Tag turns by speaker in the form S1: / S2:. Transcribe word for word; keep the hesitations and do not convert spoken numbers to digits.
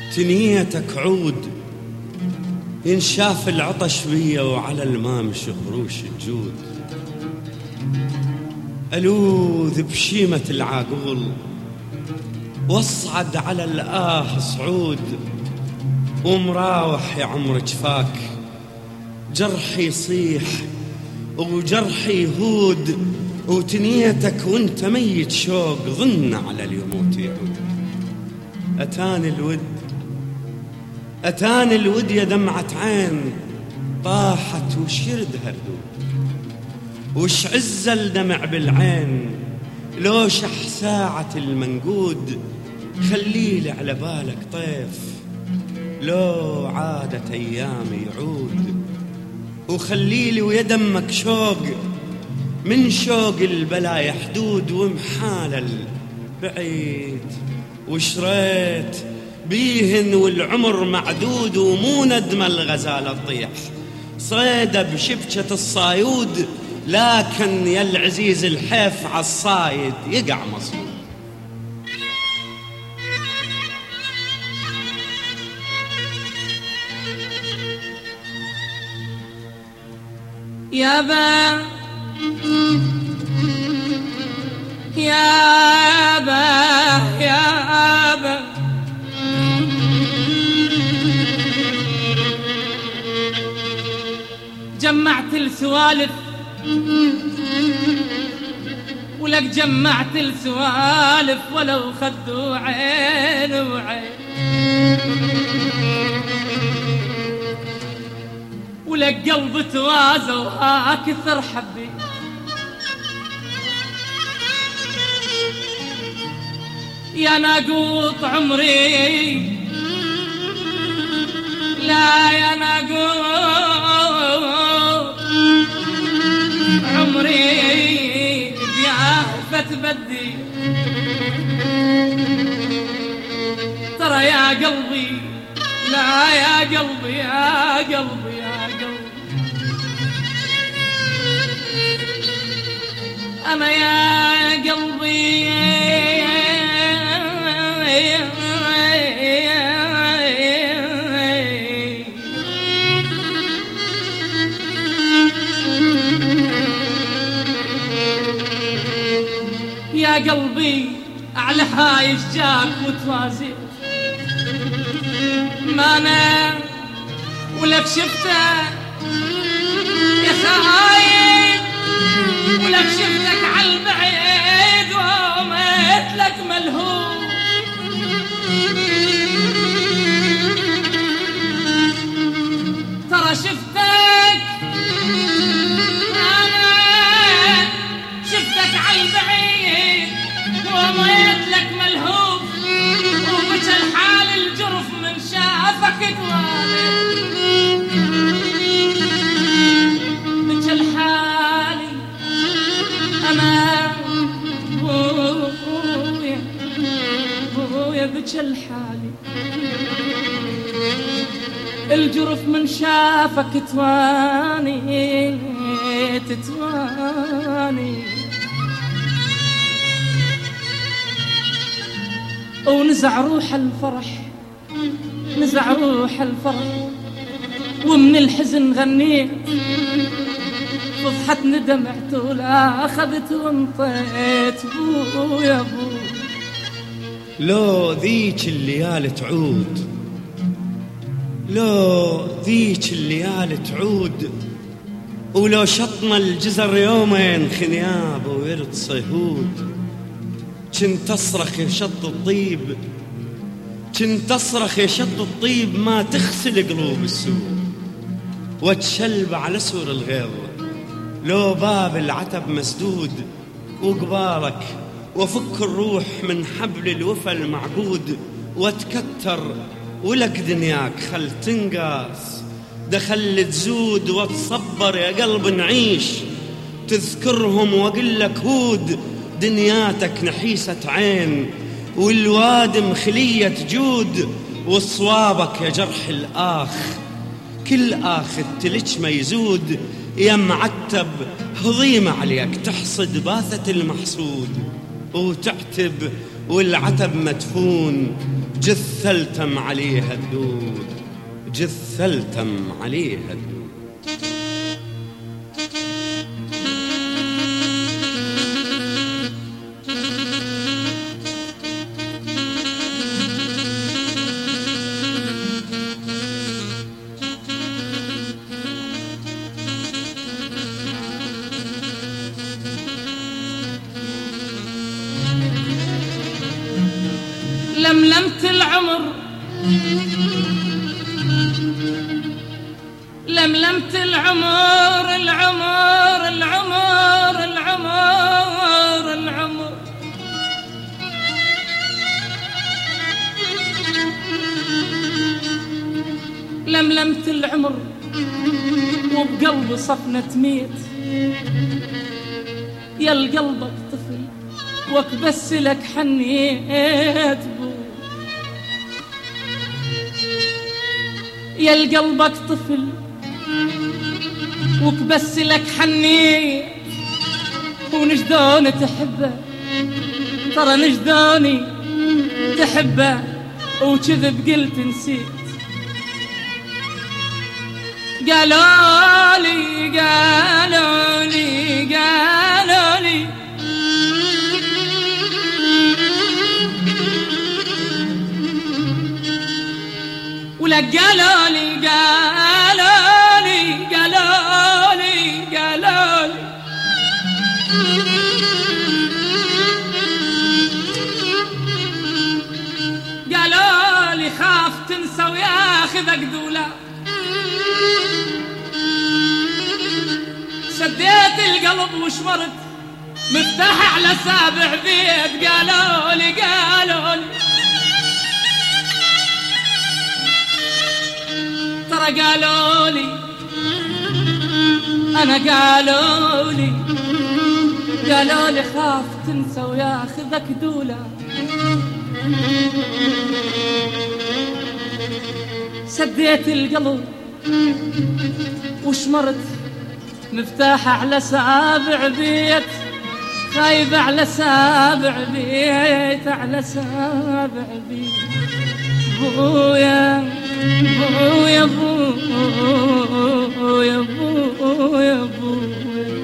S1: تنيتك عود ينشاف العطش بيا وعلى المام شهروش الجود. ألوذ بشيمة العاقول واصعد على الآه صعود، ومراوح يا عمر جفاك جرحي يصيح وجرحي يهود، وتنيتك وانت ميت شوق ظن على اليموت يعود. أتاني الود أتاني الود يا دمعة عين طاحت وش يردها ردود، وش عز الدمع بالعين لو شح ساعة المنقود. خليلي على بالك طيف لو عادت أيامي يعود، وخليلي ويا دمك شوق من شوق البلايا حدود. ومحالل بعيد وشريت بيهن والعمر معدود، ومو ندم الغزالة تطيح صيدة بشبكة الصايود، لكن يا العزيز الحيف عالصايد يقع مصيود.
S2: يابا يابا يابا جمعت السوالف ولك جمعت السوالف ولو خدوا عين وعين، ولك قلب توازى وهاكثر حبي. يا ناقوط عمري لا يا ناقوط عمري بيافة بدي، ترى يا قلبي لا يا قلبي يا قلبي يا قلبي أنا يا قلبي يا قلبي على هاي جاك وتوازي ما أنا ولك شفته يا خاين، ولك شفتك عالبعيد وميت لك ملهوف. ترى شفتك أنا شفتك عالبعيد وميت لك ملهوف، وبك الحال الجرف من شافك توالي، بك الحال أنا بويا بويا بك الحال الجرف من شافك تواني تتواني، ونزع روح الفرح نزع روح الفرح، ومن الحزن غنيت فضحتني دمعت ولا أخذت وانطيت بو يا بو.
S1: لو ذيك الليالي تعود لو ذيك الليالي تعود، ولو شطنا الجزر يومين خنياب ويرد صيهود. كنت أصرخ يا شط الطيب كنت أصرخ يا شط الطيب ما تغسل قلوب السود، واتشلب على سور الغيظ لو باب العتب مسدود. وقبالك وفك الروح من حبل الوفا المعقود، واتكتر ولك دنياك خل تنقاس دخل تزود، وتصبر يا قلب نعيش تذكرهم وقلك هود. دنياتك نحيسة عين والوادم خلية جود، وصوابك يا جرح الآخ كل آخ التلج ما يزود. يا معتب هضيمة عليك تحصد باثة المحسود، وتعتب والعتب مدفون جثلتم عليها الدود، جثلتم عليها الدود.
S2: لملمت العمر لملمت العمر العمر العمر العمر العمر لملمت العمر وبقلبي صفنة ميت. يا القلبك طفل وكبس لك حنيت بو، يا القلبك طفل وكبس لك حنيت. ونجدوني تحبه، ترى نجدوني تحبه، وكذب قلت نسيت. قالوا لي قالوا لي قالوا لي ولا قالوا لي قالوا لي قالوا لي قالوا لي قالوا لي خاف تنسى وياخذك ذولا. سديت القلب وشمرت مفتاح على سابع بيت. قالوا لي قالوا لي ترى قالوا لي أنا قالوا لي قالوا لي خاف تنسى وياخذك دولا. سديت القلب وشمرت مفتاحة على سابع بيت. خايبة على سابع بيت، على سابع بيت. بويا بويا بويا بويا بويا بويا